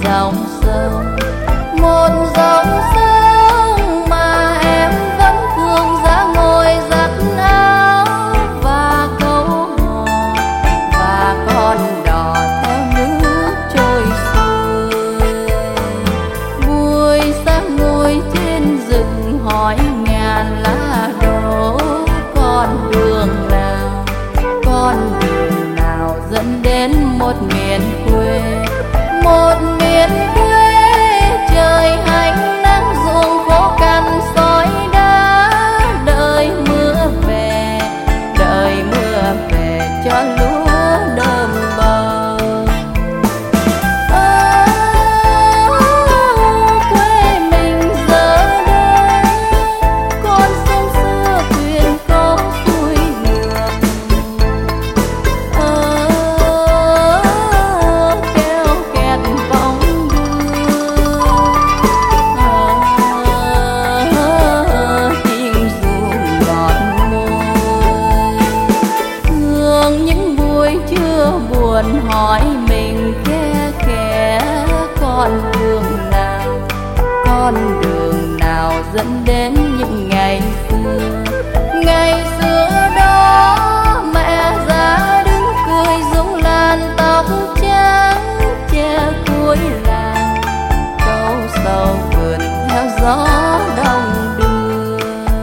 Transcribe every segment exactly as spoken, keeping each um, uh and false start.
dòng sông, một dòng sông mà em vẫn thường ra ngồi giặt áo và câu hò và con đò theo nước trôi xuôi. Buổi sáng ngồi trên rừng hỏi ngàn lá đổ, con đường nào, con đường nào dẫn đến một miền quê, một miền quê trời hành nắng ruộng khô cằn sỏi đá. Đợi mưa về, đợi mưa về cho lúa đơm bờ. Ơ quê mình giờ đây, con sông xưa thuyền có xuôi ngược. Ơ kéo kẹt bóng đưa, ờ tiếng ru ngọt môi. Thương những buổi trưa buồn hỏi mình khe khẽ, con đường nào, con đường nào dẫn đến những ngày xưa. Ngày xưa đó mẹ già đứng cười rung làn tóc trắng che cuối làng, câu sầu vườn theo gió đông đưa.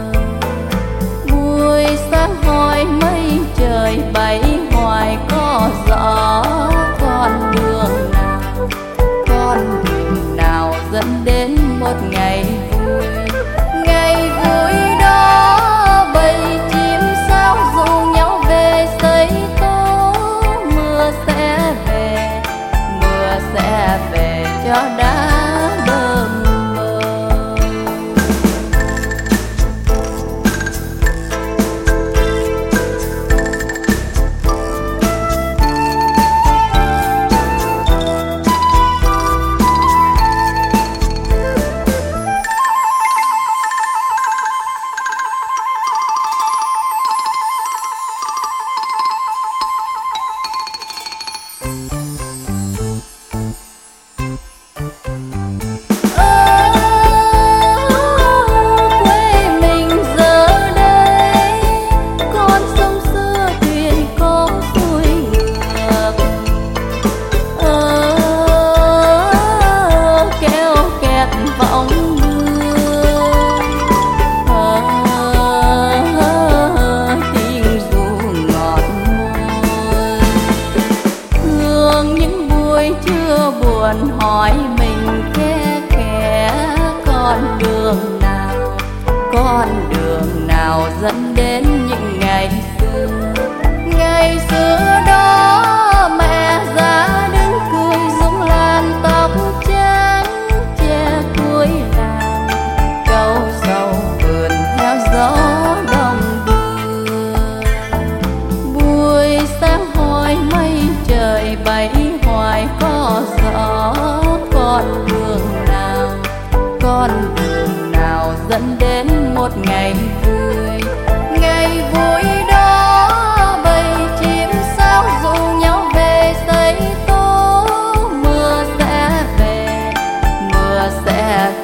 Buổi sáng hỏi mây trời bay hoài có gió, con đường nào, con đường nào dẫn đến một ngày vui. Ngày vui đó bầy chim sao rủ nhau về xây tố, mưa sẽ về, mưa sẽ về cho đã bơm bờ. Quê mình giờ đây, con sông xưa thuyền có xuôi ngược. Ờ kéo kẹt vòng đưa, ờ tiếng ru ngọt môi. Thương những buổi trưa buồn hỏi mình khe khẽ, con đường nào, con đường nào dẫn đến những ngày xưa. Ngày xưa đó mẹ già đứng cười rung làn tóc trắng che cuối làng, câu sầu vườn theo gió đông đưa. Buổi sáng hỏi mây trời bay hoài có gió, con đường nào, con đường nào dẫn đến một ngày vui. Ngày vui đó bầy chim sao rủ nhau về xây tố, mưa sẽ về, mưa sẽ